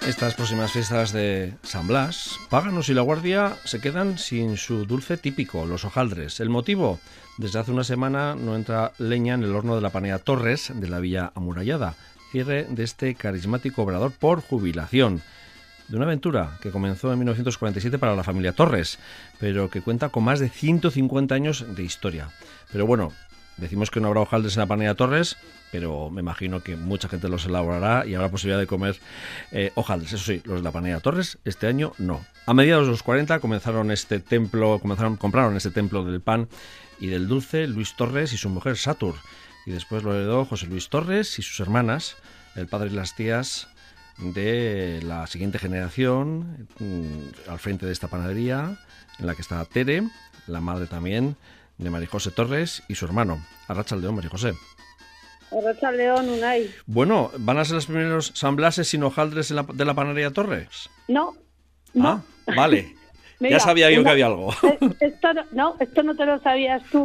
Estas próximas fiestas de San Blas, Páganos y La Guardia se quedan sin su dulce típico, los hojaldres. El motivo: desde hace una semana no entra leña en el horno de la panadería Torres de la Villa Amurallada, cierre de este carismático obrador por jubilación. De una aventura que comenzó en 1947 para la familia Torres, pero que cuenta con más de 150 años de historia. Pero bueno, decimos que no habrá hojaldres en la panadería Torres, pero me imagino que mucha gente los elaborará y habrá posibilidad de comer hojaldres. Eso sí, los de la panadería Torres este año no. A mediados de los 40 compraron este templo del pan y del dulce Luis Torres y su mujer Satur. Y después lo heredó José Luis Torres y sus hermanas, el padre y las tías de la siguiente generación, al frente de esta panadería, en la que está Tere, la madre también de María José Torres, y su hermano. Arratsaldeón, María José. Arratsaldeón, Unai. Bueno, ¿van a ser los primeros San Blases sin hojaldres de la panadería Torres? No. Ah, vale. Mira, ya sabía yo que había algo. Esto no te lo sabías tú.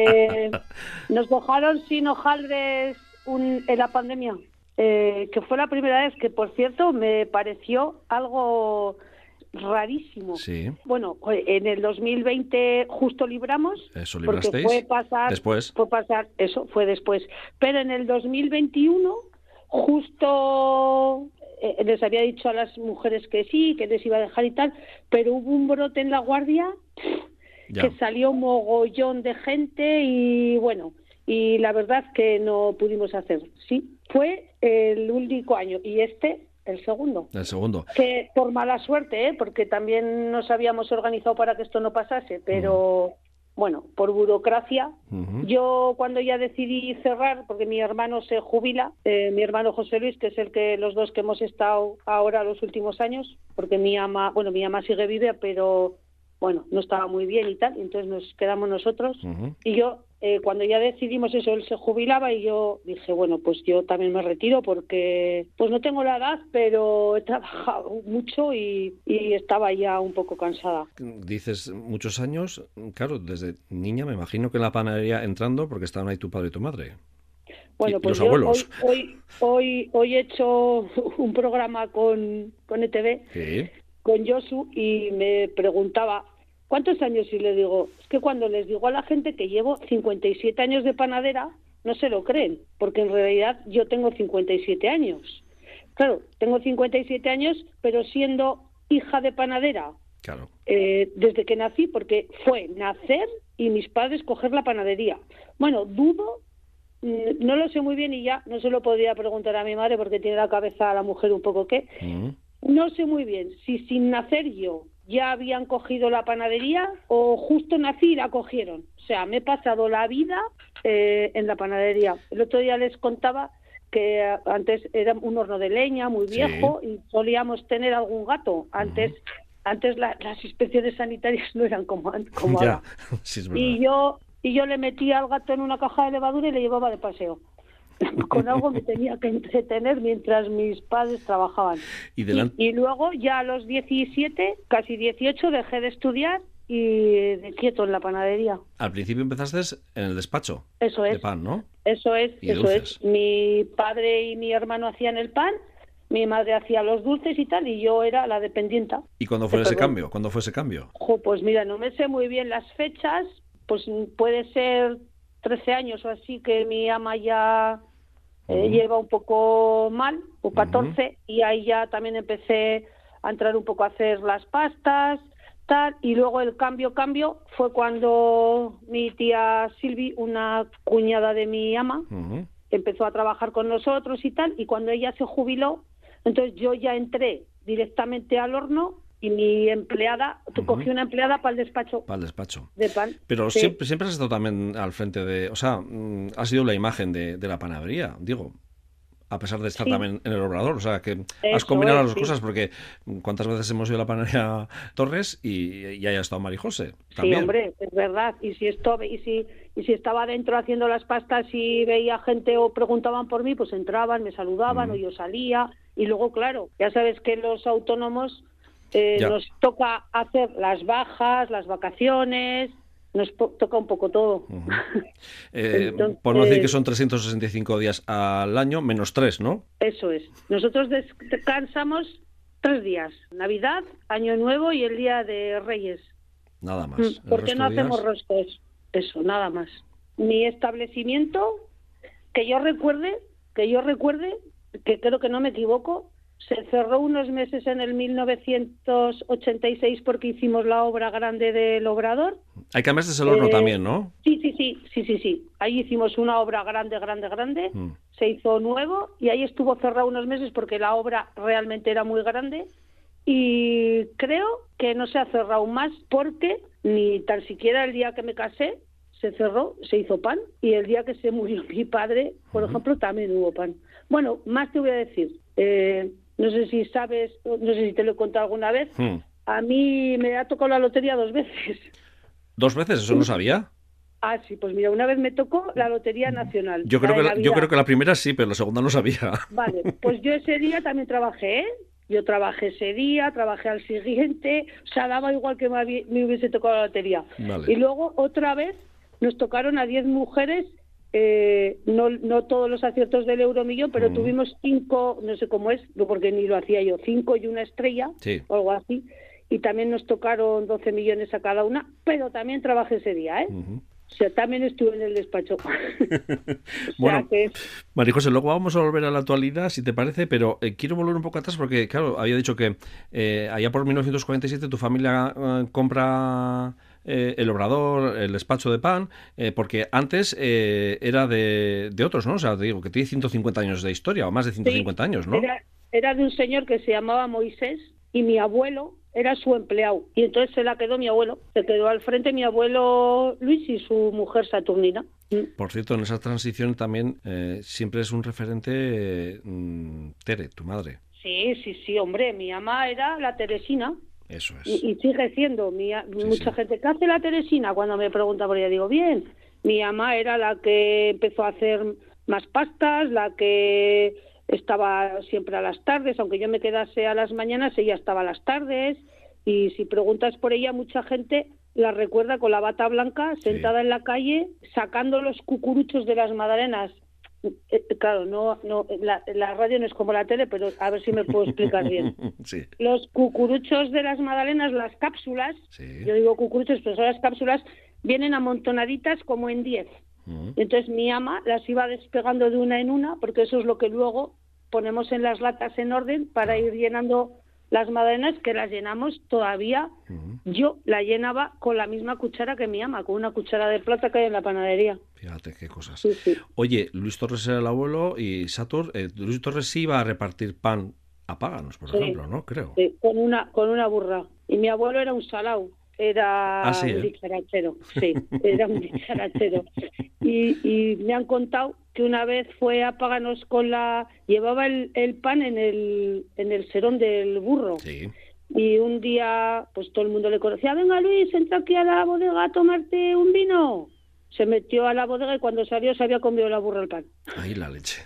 Nos dejaron sin hojaldres en la pandemia, que fue la primera vez que, por cierto, me pareció algo rarísimo. Sí. Bueno, en el 2020 justo libramos. Eso librasteis. Porque fue después. Pero en el 2021 justo les había dicho a las mujeres que sí, que les iba a dejar y tal, pero hubo un brote en La Guardia que salió un mogollón de gente y bueno, y la verdad que no pudimos hacer. Sí, fue el único año y el segundo. El segundo. Que por mala suerte, porque también nos habíamos organizado para que esto no pasase, pero bueno, por burocracia. Yo cuando ya decidí cerrar, porque mi hermano se jubila, mi hermano José Luis, que es los dos que hemos estado ahora los últimos años, porque mi ama sigue viva, pero bueno, no estaba muy bien y tal, entonces nos quedamos nosotros. Y yo, cuando ya decidimos eso, él se jubilaba y yo dije, bueno, pues yo también me retiro porque pues no tengo la edad, pero he trabajado mucho y estaba ya un poco cansada. Dices muchos años, claro, desde niña me imagino que en la panadería entrando, porque estaban ahí tu padre y tu madre. Bueno, pues los abuelos. Hoy he hecho un programa con ETV, ¿Sí? Con Josu, y me preguntaba ¿cuántos años? Y le digo, es que cuando les digo a la gente que llevo 57 años de panadera, no se lo creen, porque en realidad yo tengo 57 años. Claro, tengo 57 años, pero siendo hija de panadera, claro, desde que nací, porque fue nacer y mis padres coger la panadería. Bueno, dudo, no lo sé muy bien y ya no se lo podría preguntar a mi madre porque tiene la cabeza a la mujer un poco que... No sé muy bien si sin nacer yo ya habían cogido la panadería o justo nací y la cogieron. O sea, me he pasado la vida en la panadería. El otro día les contaba que antes era un horno de leña muy viejo, sí, y solíamos tener algún gato. Antes las inspecciones sanitarias no eran como ahora. Sí, es verdad. Y yo le metía al gato en una caja de levadura y le llevaba de paseo. Con algo me tenía que entretener mientras mis padres trabajaban. Y luego ya a los 17, casi 18, dejé de estudiar y de quieto en la panadería. Al principio empezaste en el despacho. Eso es. De pan, ¿no? Eso es. Mi padre y mi hermano hacían el pan, mi madre hacía los dulces y tal, y yo era la dependienta. ¿Y cuándo fue ese cambio? ¿Cuándo fue ese cambio? Pues mira, no me sé muy bien las fechas, pues puede ser 13 años o así que mi ama ya... lleva un poco mal, o 14, y ahí ya también empecé a entrar un poco a hacer las pastas, tal, y luego el cambio fue cuando mi tía Silvi, una cuñada de mi ama, empezó a trabajar con nosotros y tal, y cuando ella se jubiló, entonces yo ya entré directamente al horno y mi empleada, cogí una empleada para el despacho. Para el despacho. De pan. Pero sí, siempre has estado también al frente de... O sea, has sido la imagen de la panadería, digo, a pesar de estar también en el obrador. O sea, que has combinado las dos cosas, porque ¿cuántas veces hemos ido a la panadería Torres y ahí ha estado María José? También. Sí, hombre, es verdad. Y si estaba dentro haciendo las pastas y veía gente o preguntaban por mí, pues entraban, me saludaban o yo salía. Y luego, claro, ya sabes que los autónomos... nos toca hacer las bajas, las vacaciones, nos toca un poco todo. Entonces, por no decir que son 365 días al año, menos 3, ¿no? Eso es. Nosotros descansamos 3 días, Navidad, Año Nuevo y el Día de Reyes. Nada más. Porque no hacemos roscos, eso, nada más. Mi establecimiento, que yo recuerde, que creo que no me equivoco, se cerró unos meses en el 1986 porque hicimos la obra grande del Obrador. Hay que cambiaste el horno también, ¿no? Sí. Ahí hicimos una obra grande. Se hizo nuevo y ahí estuvo cerrado unos meses porque la obra realmente era muy grande. Y creo que no se ha cerrado más porque ni tan siquiera el día que me casé se cerró, se hizo pan. Y el día que se murió mi padre, por ejemplo, también hubo pan. Bueno, más te voy a decir. No sé si sabes, no sé si te lo he contado alguna vez. A mí me ha tocado la lotería 2 veces. ¿2 veces? ¿Eso no sabía? Ah, sí, pues mira, una vez me tocó la Lotería Nacional. Yo creo que la primera sí, pero la segunda no sabía. Vale, pues yo ese día también trabajé, ¿eh? Yo trabajé ese día, trabajé al siguiente, o sea, daba igual que me hubiese tocado la lotería. Vale. Y luego otra vez nos tocaron a 10 mujeres, no todos los aciertos del Euromillón, pero tuvimos 5, no sé cómo es, porque ni lo hacía yo, 5 y una estrella, sí, o algo así. Y también nos tocaron 12 millones a cada una, pero también trabajé ese día, ¿eh? O sea, también estuve en el despacho. Bueno, María José, luego vamos a volver a la actualidad, si te parece, pero quiero volver un poco atrás porque, claro, había dicho que allá por 1947 tu familia compra el Obrador, el despacho de pan, porque antes era de otros, ¿no? O sea, te digo que tiene 150 años de historia, o más de 150 años, ¿no? Era de un señor que se llamaba Moisés y mi abuelo era su empleado, y entonces se la quedó mi abuelo, se quedó al frente mi abuelo Luis y su mujer Saturnina. Por cierto, en esa transición también siempre es un referente Tere, tu madre. Sí, hombre, mi ama era la Teresina. Eso es. Y sigue siendo, mucha gente, ¿qué hace la Teresina? Cuando me pregunta por ella, digo, bien, mi ama era la que empezó a hacer más pastas, la que estaba siempre a las tardes, aunque yo me quedase a las mañanas, ella estaba a las tardes, y si preguntas por ella, mucha gente la recuerda con la bata blanca, sentada en la calle, sacando los cucuruchos de las magdalenas. Claro, la radio no es como la tele, pero a ver si me puedo explicar bien. Sí. Los cucuruchos de las magdalenas, las cápsulas, yo digo cucuruchos, pero son las cápsulas, vienen amontonaditas como en 10. Entonces mi ama las iba despegando de una en una, porque eso es lo que luego ponemos en las latas en orden para ir llenando las magdalenas, que las llenamos todavía. Yo la llenaba con la misma cuchara que mi ama, con una cuchara de plata que hay en la panadería. Fíjate qué cosas. Sí. Oye, Luis Torres era el abuelo y Satur, Luis Torres sí iba a repartir pan a páganos, por ejemplo, ¿no? Creo. Sí, con una burra. Y mi abuelo era un salao. Era un dicharachero, era un dicharachero. Y me han contado que una vez fue a Páganos llevaba el pan en el serón del burro. Sí. Y un día, pues todo el mundo le conocía, venga Luis, entra aquí a la bodega a tomarte un vino. Se metió a la bodega y cuando salió se había comido la burra el pan. Ahí la leche.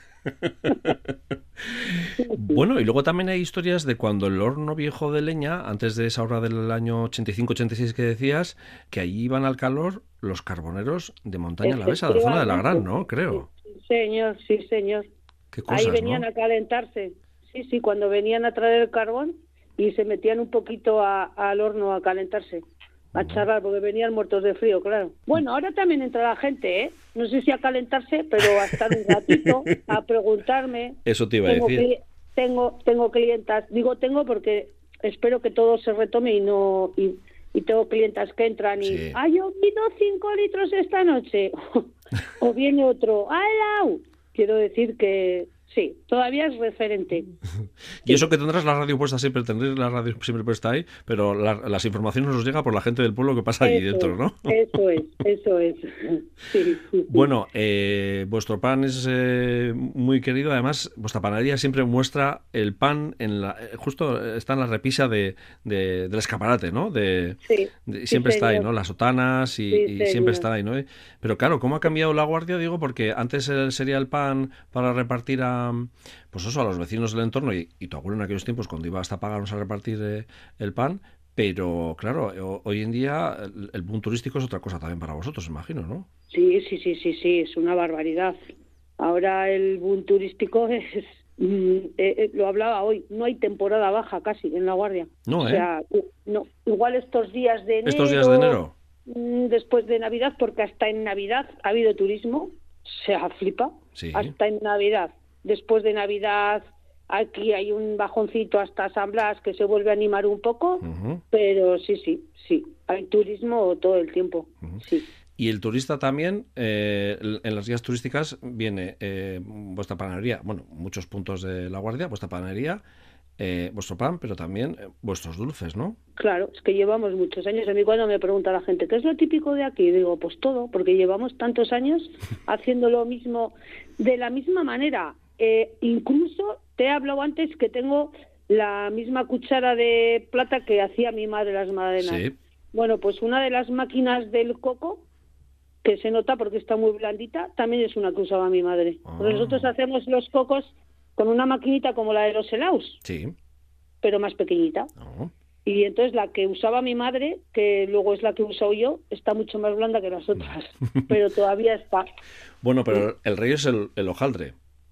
Bueno, y luego también hay historias de cuando el horno viejo de leña, antes de esa hora del año 85-86 que decías, que allí iban al calor los carboneros de Montaña Alavesa, de la zona de La Gran, ¿no? Creo. Sí, señor. Qué cosas, ahí venían, ¿no?, a calentarse. Sí, cuando venían a traer el carbón y se metían un poquito al horno a calentarse. A charlar, porque venían muertos de frío, claro. Bueno, ahora también entra la gente, ¿eh? No sé si a calentarse, pero a estar un ratito, a preguntarme. Eso te iba a decir. Tengo clientas, digo tengo porque espero que todo se retome y tengo clientas que entran y yo pido 5 litros esta noche. O viene otro, ¡Alau! Quiero decir que sí, todavía es referente. Y eso que tendrás la radio puesta siempre, tendréis la radio siempre puesta ahí, pero las informaciones nos llega por la gente del pueblo que pasa allí dentro, ¿no? Eso es. Sí. Bueno, vuestro pan es muy querido, además vuestra panadería siempre muestra el pan justo está en la repisa del escaparate, ¿no? Siempre está ahí, ¿no? Las sotanas y siempre está ahí, ¿no? Pero claro, ¿cómo ha cambiado la guardia? Digo, porque antes sería el pan para repartir a los vecinos del entorno y tu abuelo en aquellos tiempos cuando iba hasta Páganos a repartir el pan, pero claro, hoy en día el boom turístico es otra cosa también para vosotros, imagino, ¿no? Sí, es una barbaridad. Ahora el boom turístico Lo hablaba hoy, no hay temporada baja casi en La Guardia. No, O sea, no, igual estos días de enero. Estos días de enero. Después de Navidad, porque hasta en Navidad ha habido turismo, se flipa. Sí. Hasta en Navidad. Después de Navidad, aquí hay un bajoncito hasta San Blas que se vuelve a animar un poco, pero sí, hay turismo todo el tiempo. Sí. Y el turista también, en las guías turísticas viene vuestra panadería, bueno, muchos puntos de La Guardia, vuestra panadería, vuestro pan, pero también vuestros dulces, ¿no? Claro, es que llevamos muchos años. A mí cuando me pregunta la gente, ¿qué es lo típico de aquí? Digo, pues todo, porque llevamos tantos años haciendo lo mismo, de la misma manera. Incluso te he hablado antes que tengo la misma cuchara de plata que hacía mi madre las magdalenas. Sí. Bueno, pues una de las máquinas del coco, que se nota porque está muy blandita, también es una que usaba mi madre. Porque nosotros hacemos los cocos con una maquinita como la de los helados, sí, pero más pequeñita. Y entonces la que usaba mi madre, que luego es la que he usado yo, está mucho más blanda que las otras, pero todavía está. Bueno, pero el rey es el hojaldre.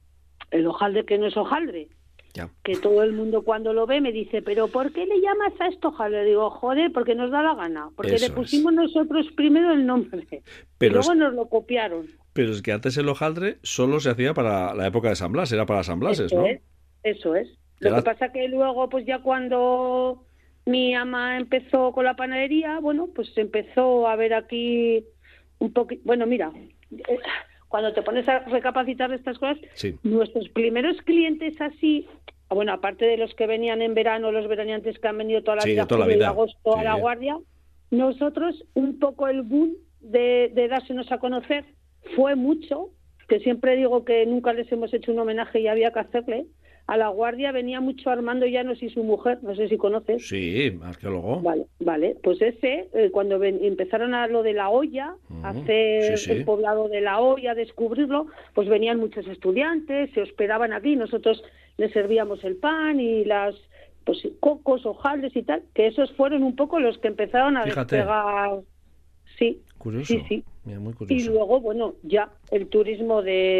El hojaldre que no es hojaldre. Ya. Que todo el mundo cuando lo ve me dice, ¿pero por qué le llamas a esto hojaldre? Digo, joder, porque nos da la gana, porque Eso le pusimos nosotros primero el nombre, pero y luego nos lo copiaron. Pero es que antes el hojaldre solo se hacía para la época de San Blas, era para San Blases, ¿no? Eso es. Lo que pasa que luego, pues ya cuando mi ama empezó con la panadería, bueno, pues empezó a ver aquí un poquito... Bueno, mira, cuando te pones a recapacitar de estas cosas, sí, nuestros primeros clientes así, bueno, aparte de los que venían en verano, los veraneantes que han venido toda la vida, julio y agosto a La Guardia, nosotros un poco el boom de dársenos a conocer fue mucho, que siempre digo que nunca les hemos hecho un homenaje y había que hacerle. A La Guardia venía mucho Armando Llanos y su mujer, no sé si conoces. Sí, arqueólogo. Vale, pues ese, cuando empezaron a lo de la olla, hacer el poblado de la olla, descubrirlo, pues venían muchos estudiantes, se hospedaban aquí, nosotros les servíamos el pan y las pues cocos, hojaldres y tal, que esos fueron un poco los que empezaron a despegar. Sí. Curioso. Sí. Mira, muy curioso. Y luego, bueno, ya el turismo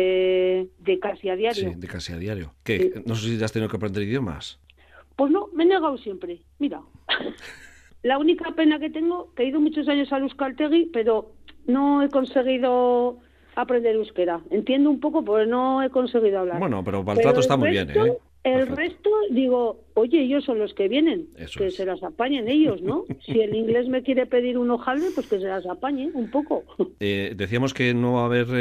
de casi a diario. Sí, de casi a diario. ¿Qué? Sí. No sé si ya has tenido que aprender idiomas. Pues no, me he negado siempre. Mira, la única pena que tengo, que he ido muchos años a Euskaltegi, pero no he conseguido aprender euskera. Entiendo un poco, pero no he conseguido hablar. Bueno, pero para el trato está muy bien, ¿eh? El resto, digo, oye, ellos son los que vienen, que se las apañen ellos, ¿no? Si el inglés me quiere pedir un hojaldre, pues que se las apañe un poco. Decíamos que no va a haber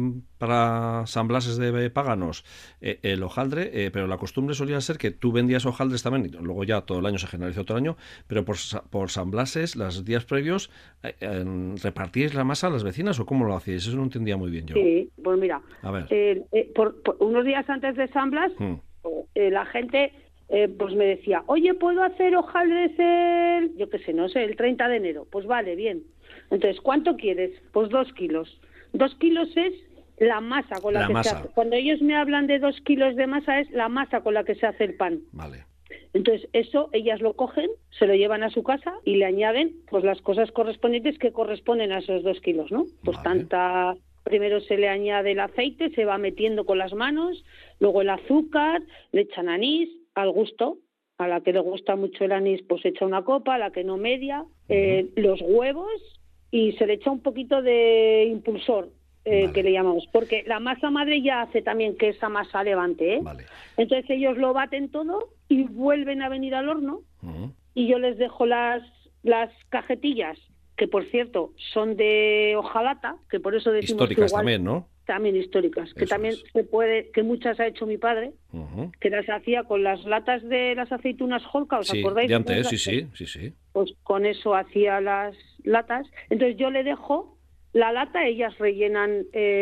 para San Blases de paganos el hojaldre, pero la costumbre solía ser que tú vendías hojaldres también, y luego ya todo el año se generalizó todo el año, pero por San Blases, los días previos, ¿repartíais la masa a las vecinas o cómo lo hacíais? Eso no entendía muy bien yo. Sí, pues mira, a ver. Por unos días antes de San Blas, la gente pues me decía, oye, ¿puedo hacer hojaldres yo qué sé, no sé, el 30 de enero? Pues vale, bien. Entonces, ¿cuánto quieres? Pues 2 kilos. 2 kilos es la masa con la que se hace. Cuando ellos me hablan de 2 kilos de masa, es la masa con la que se hace el pan. Vale. Entonces, eso ellas lo cogen, se lo llevan a su casa y le añaden pues las cosas correspondientes que corresponden a esos 2 kilos, ¿no? Pues tanta... Primero se le añade el aceite, se va metiendo con las manos, luego el azúcar, le echan anís al gusto. A la que le gusta mucho el anís, pues echa una copa, a la que no media, los huevos y se le echa un poquito de impulsor, que le llamamos, porque la masa madre ya hace también que esa masa levante, ¿eh? Vale. Entonces ellos lo baten todo y vuelven a venir al horno y yo les dejo las cajetillas, que por cierto son de hojalata, que por eso decimos históricas que igual, también, ¿no? También históricas, que eso también es. se puede, que muchas ha hecho mi padre, que las hacía con las latas de las aceitunas Holca, ¿os acordáis? De antes, sí. Pues con eso hacía las latas. Entonces yo le dejo la lata, ellas rellenan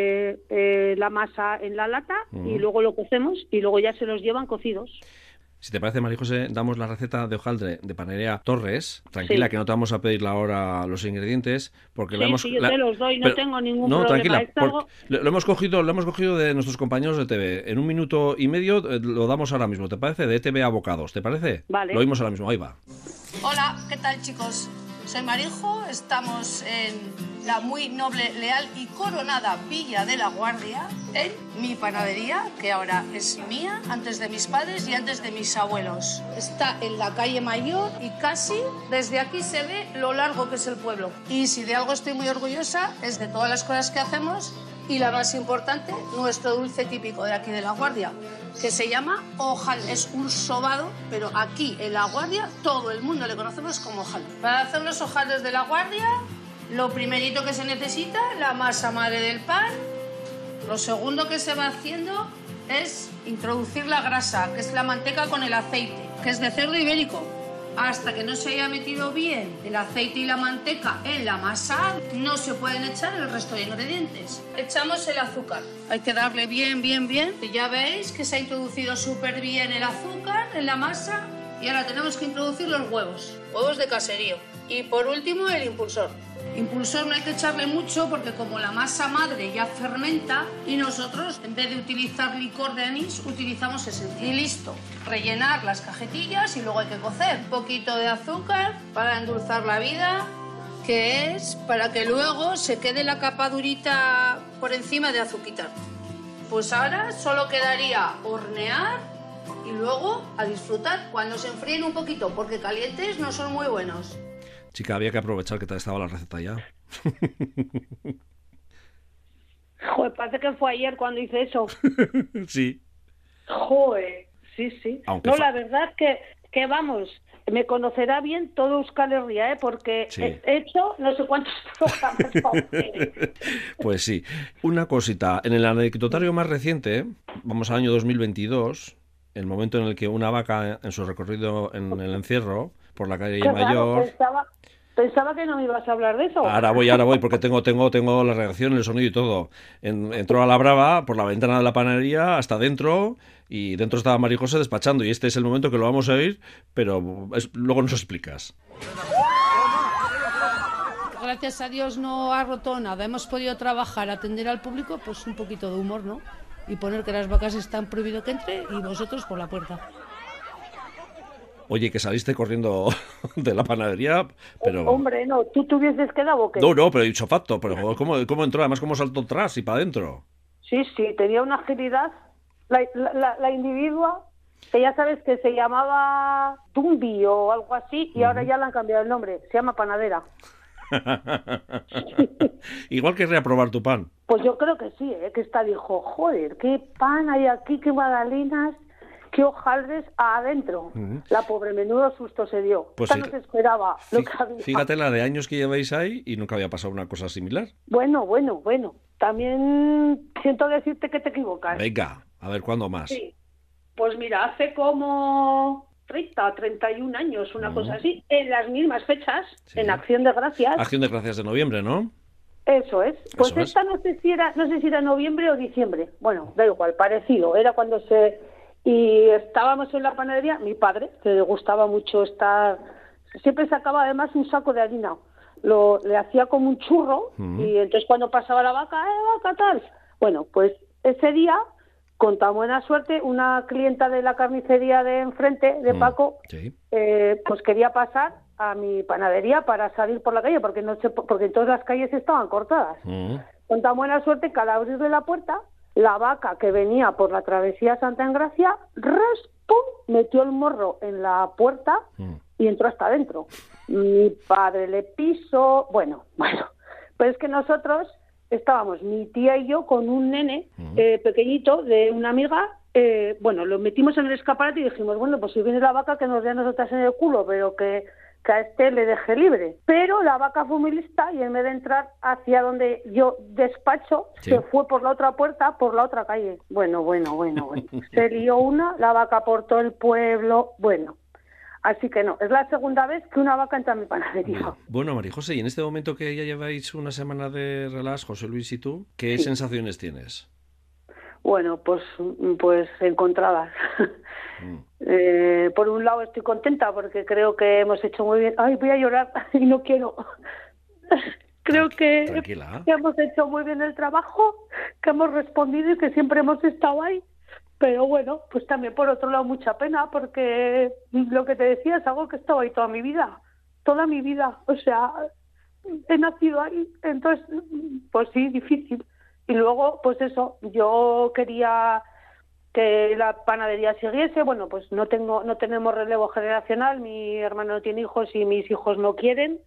la masa en la lata y luego lo cocemos y luego ya se los llevan cocidos. Si te parece, María José, damos la receta de hojaldre de Panadería Torres. Tranquila, que no te vamos a pedir ahora los ingredientes, porque yo te los doy, no tengo ningún problema. Tranquila, lo hemos cogido de nuestros compañeros de TV. En 1 minuto y medio lo damos ahora mismo, ¿te parece? De TV Abocados, ¿te parece? Vale. Lo oímos ahora mismo, ahí va. Hola, ¿qué tal, chicos? soy Marijo, estamos en la muy noble, leal y coronada Villa de la Guardia, en mi panadería, que ahora es mía, antes de mis padres y antes de mis abuelos. Está en la calle Mayor y casi desde aquí se ve lo largo que es el pueblo. Y si de algo estoy muy orgullosa es de todas las cosas que hacemos y la más importante, nuestro dulce típico de aquí de La Guardia, que se llama hojal. Es un sobado, pero aquí en La Guardia todo el mundo le conocemos como hojal. Para hacer los hojaldres de La Guardia, lo primerito que se necesita, la masa madre del pan. Lo segundo que se va haciendo es introducir la grasa, que es la manteca con el aceite, que es de cerdo ibérico. Hasta que no se haya metido bien el aceite y la manteca en la masa, no se pueden echar el resto de ingredientes. Echamos el azúcar. Hay que darle bien. Y ya veis que se ha introducido súper bien el azúcar en la masa. Y ahora tenemos que introducir los huevos. Huevos de caserío. Y por último, el impulsor. Impulsor no hay que echarle mucho porque como la masa madre ya fermenta y nosotros en vez de utilizar licor de anís utilizamos esencia. Y listo, rellenar las cajetillas y luego hay que cocer. Un poquito de azúcar para endulzar la vida, que es para que luego se quede la capa durita por encima de azuquitar. Pues ahora solo quedaría hornear y luego a disfrutar cuando se enfríen un poquito porque calientes no son muy buenos. Chica, había que aprovechar que estaba la receta ya. Joder, parece que fue ayer cuando hice eso. Sí. Joder, sí. Aunque no, la verdad que vamos, me conocerá bien todo Euskal Herria, porque sí. He hecho no sé cuántos programas. Pues sí. Una cosita, en el anecdotario más reciente, vamos al año 2022, el momento en el que una vaca en su recorrido en el encierro por la calle Mayor... Pensaba que no me ibas a hablar de eso. Ahora voy, porque tengo la reacción, el sonido y todo. Entró a la brava por la ventana de la panadería hasta dentro, y dentro estaba Marijose despachando, y este es el momento que lo vamos a oír, pero luego nos explicas. Gracias a Dios no ha roto nada. Hemos podido trabajar, atender al público, pues un poquito de humor, ¿no? Y poner que las vacas están prohibido que entre y vosotros por la puerta. Oye, que saliste corriendo de la panadería, pero... Hombre, no, ¿tú te hubieses quedado o qué? No, pero he dicho facto, pero ¿cómo entró? Además, ¿cómo saltó atrás y para adentro? Sí, tenía una agilidad. La individua, que ya sabes que se llamaba Tumbi o algo así, y ahora ya le han cambiado el nombre, se llama Panadera. Igual que reaprobar tu pan. Pues yo creo que sí, que esta dijo, joder, qué pan hay aquí, qué magdalenas... qué hojaldres adentro. La pobre, menudo susto se dio. Pues no se esperaba lo que había. Fíjate la de años que lleváis ahí y nunca había pasado una cosa similar. Bueno. También siento decirte que te equivocas. Venga, a ver, ¿cuándo más? Sí. Pues mira, hace como 31 años, una cosa así, en las mismas fechas, sí. En Acción de Gracias. Acción de Gracias de noviembre, ¿no? Eso es. Pues Eso esta no sé si era noviembre o diciembre. Bueno, da igual, parecido. Era cuando Y estábamos en la panadería, mi padre, que le gustaba mucho estar... Siempre sacaba además un saco de harina. Le hacía como un churro, y entonces cuando pasaba la vaca, vaca, tal. Bueno, pues ese día, con tan buena suerte, una clienta de la carnicería de enfrente, de Paco, sí. Pues quería pasar a mi panadería para salir por la calle, porque porque todas las calles estaban cortadas. Con tan buena suerte que al abrirle la puerta... La vaca que venía por la travesía Santa Engracia, ¡pum!, metió el morro en la puerta y entró hasta adentro. Mi padre le pisó... Bueno. Pues es que nosotros estábamos, mi tía y yo, con un nene pequeñito de una amiga. Lo metimos en el escaparate y dijimos, bueno, pues si viene la vaca que nos dé a nosotras en el culo, pero que a este le deje libre. Pero la vaca fue muy lista y en vez de entrar hacia donde yo despacho, sí. Se fue por la otra puerta, por la otra calle. Bueno. Se lió la vaca por todo el pueblo, Así que no, es la segunda vez que una vaca entra a mi panadería. Bueno, Marijose, y en este momento que ya lleváis una semana de relax, José Luis y tú, ¿qué sensaciones tienes? Bueno, pues encontradas. Por un lado estoy contenta porque creo que hemos hecho muy bien. Ay, voy a llorar y no quiero. Creo que hemos hecho muy bien el trabajo, que hemos respondido y que siempre hemos estado ahí. Pero bueno, pues también por otro lado mucha pena porque lo que te decía es algo que estaba ahí toda mi vida. toda mi vida, o sea, he nacido ahí, entonces, pues sí, difícil. Y luego, pues eso, yo quería que la panadería siguiese. Bueno, pues no tenemos relevo generacional, mi hermano no tiene hijos y mis hijos no quieren.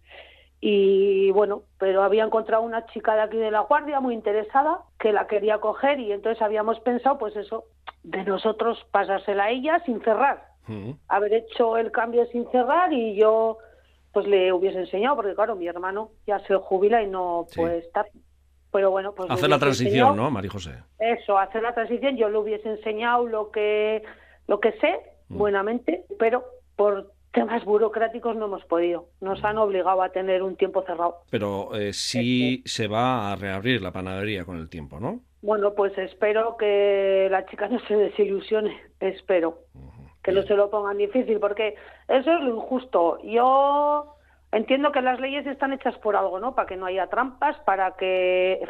Y bueno, pero había encontrado una chica de aquí de La Guardia muy interesada que la quería coger, y entonces habíamos pensado, pues eso, de nosotros pasársela a ella sin cerrar, haber hecho el cambio sin cerrar, y yo pues le hubiese enseñado, porque claro, mi hermano ya se jubila y no puede estar. Pero bueno, pues hacer la transición, ¿no, María José? Eso, hacer la transición. Yo le hubiese enseñado lo que sé, buenamente, pero por temas burocráticos no hemos podido. Nos han obligado a tener un tiempo cerrado. Pero sí se va a reabrir la panadería con el tiempo, ¿no? Bueno, pues espero que la chica no se desilusione, espero. Que no se lo pongan difícil, porque eso es lo injusto. Yo entiendo que las leyes están hechas por algo, ¿no? Para que no haya trampas, para que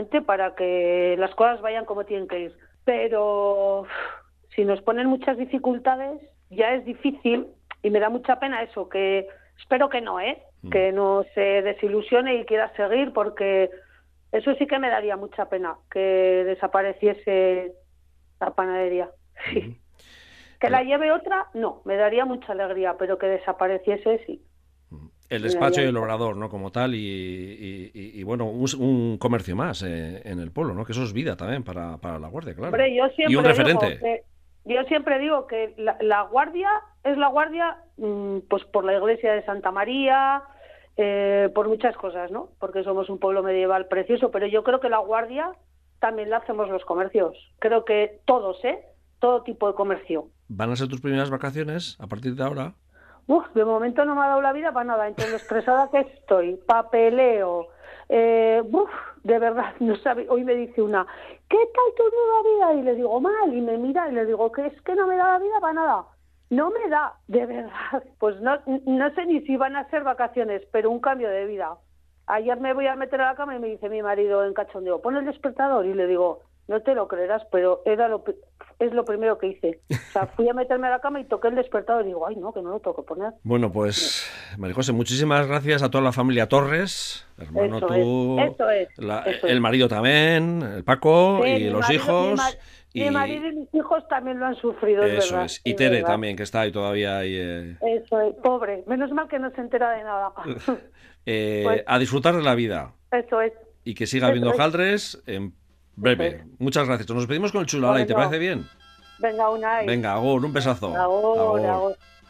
las cosas vayan como tienen que ir. Pero si nos ponen muchas dificultades, ya es difícil, y me da mucha pena eso, que espero que no, que no se desilusione y quiera seguir, porque eso sí que me daría mucha pena, que desapareciese la panadería. Sí. Que la lleve otra, no, me daría mucha alegría, pero que desapareciese, sí. El despacho y el obrador, ¿no? Como tal, y bueno, un comercio más en el pueblo, ¿no? Que eso es vida también para La Guardia, claro. Hombre, y un referente. Yo siempre digo que la Guardia es La Guardia, pues por la iglesia de Santa María, por muchas cosas, ¿no? Porque somos un pueblo medieval precioso, pero yo creo que La Guardia también la hacemos los comercios. Creo que todos, todo tipo de comercio. ¿Van a ser tus primeras vacaciones a partir de ahora? De momento no me ha dado la vida para nada, entre lo estresada que estoy, papeleo, de verdad, no sabe. Hoy me dice una, ¿qué tal tu nueva vida? Y le digo, mal, y me mira y le digo, que es que no me da la vida para nada. No me da, de verdad. Pues no sé ni si van a ser vacaciones, pero un cambio de vida. Ayer me voy a meter a la cama y me dice mi marido en cachondeo, pon el despertador, y le digo, no te lo creerás, pero es lo primero que hice. O sea, fui a meterme a la cama y toqué el despertador y digo, ay, no, que no lo tengo que poner. Bueno, pues, María José, muchísimas gracias a toda la familia Torres, hermano, eso tú, es. El marido también, el Paco, Sí, y los hijos. Mi marido y mis hijos también lo han sufrido, es eso verdad. Es. Y Tere también, que está ahí todavía. Eso es, pobre. Menos mal que no se entera de nada. Pues, a disfrutar de la vida. Eso es. Y que siga habiendo hojaldres en breve. Muchas gracias. Nos despedimos con el Chulalay, ¿te parece bien? Venga, Unai. Venga, Agur, un besazo. Agur.